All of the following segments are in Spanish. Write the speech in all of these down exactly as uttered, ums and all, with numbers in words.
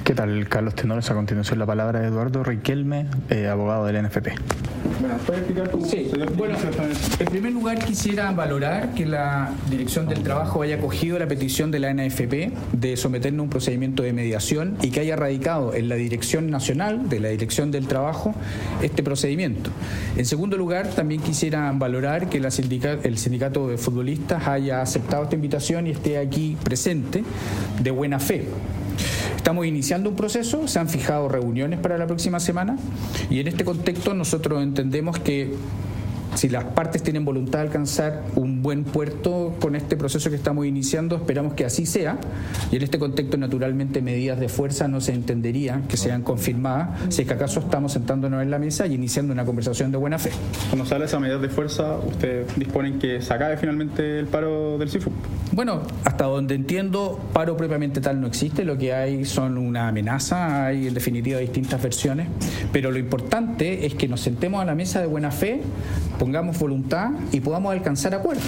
¿Qué tal, Carlos Tenores? A continuación la palabra de Eduardo Riquelme, eh, abogado del N F P. Bueno, ¿puedes explicar cómo sí. Bueno, en primer lugar quisiera valorar que la Dirección del Trabajo haya acogido la petición de la N F P de someternos a un procedimiento de mediación y que haya radicado en la Dirección Nacional de la Dirección del Trabajo este procedimiento. En segundo lugar, también quisiera valorar que la sindica, el sindicato de futbolistas haya aceptado esta invitación y esté aquí presente de buena fe. Estamos iniciando un proceso, se han fijado reuniones para la próxima semana y en este contexto nosotros entendemos que si las partes tienen voluntad de alcanzar un buen puerto con este proceso que estamos iniciando, esperamos que así sea. Y en este contexto, naturalmente, medidas de fuerza no se entenderían que sean confirmadas si es que acaso estamos sentándonos en la mesa y iniciando una conversación de buena fe. Cuando se habla de esas medidas de fuerza, ¿ustedes disponen que se acabe finalmente el paro del CIFUP? Bueno, hasta donde entiendo, paro propiamente tal no existe. Lo que hay son una amenaza, hay en definitiva distintas versiones, pero lo importante es que nos sentemos a la mesa de buena fe, pongamos voluntad y podamos alcanzar acuerdos.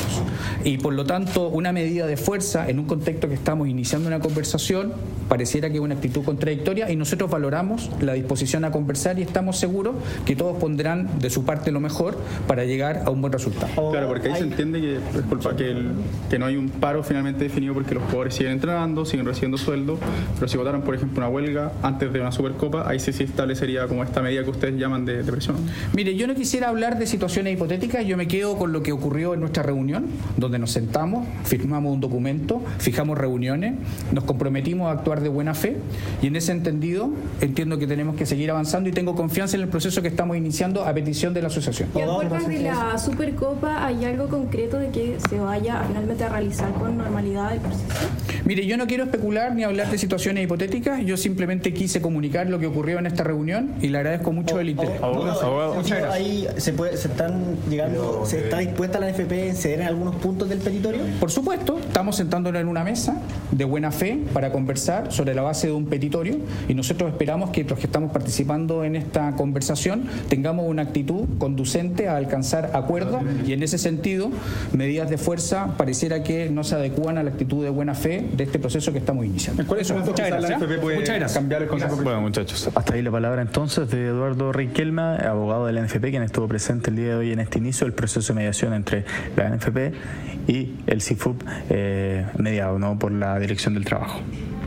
Y por lo tanto, una medida de fuerza en un contexto que estamos iniciando una conversación pareciera que es una actitud contradictoria y nosotros valoramos la disposición a conversar y estamos seguros que todos pondrán de su parte lo mejor para llegar a un buen resultado. Claro, porque ahí se entiende que, disculpa, que, el, que no hay un paro finalmente definido porque los jugadores siguen entrenando, siguen recibiendo sueldo, pero si votaran, por ejemplo, una huelga antes de una Supercopa, ahí sí se establecería como esta medida que ustedes llaman de, de presión. Mire, yo no quisiera hablar de situaciones hipotéticas, yo me quedo con lo que ocurrió en nuestra reunión, donde nos sentamos, firmamos un documento, fijamos reuniones, nos comprometimos a actuar de buena fe y en ese entendido entiendo que tenemos que seguir avanzando y tengo confianza en el proceso que estamos iniciando a petición de la asociación. ¿Y a puertas de la Supercopa hay algo concreto de que se vaya finalmente a realizar con normalidad el proceso? Mire, yo no quiero especular ni hablar de situaciones hipotéticas, yo simplemente quise comunicar lo que ocurrió en esta reunión y le agradezco mucho oh, el interés. Oh, abogado, abogado. Muchas gracias. Ahí se, puede, se están llegando, ¿se está dispuesta la N F P en ceder en algunos puntos del petitorio? Por supuesto, estamos sentándonos en una mesa de buena fe para conversar sobre la base de un petitorio y nosotros esperamos que los que estamos participando en esta conversación tengamos una actitud conducente a alcanzar acuerdos y en ese sentido medidas de fuerza pareciera que no se adecúan a la actitud de buena fe de este proceso que estamos iniciando. ¿Cuál es el Muchas gracias. La N F P puede Muchas gracias. Cambiar el consejo? Bueno, muchachos, hasta ahí la palabra entonces de Eduardo Riquelme, abogado del N F P, quien estuvo presente el día de hoy en este inicio del proceso de mediación entre la N F P y el CIFUP, eh, mediado, ¿no?, por la Dirección del Trabajo.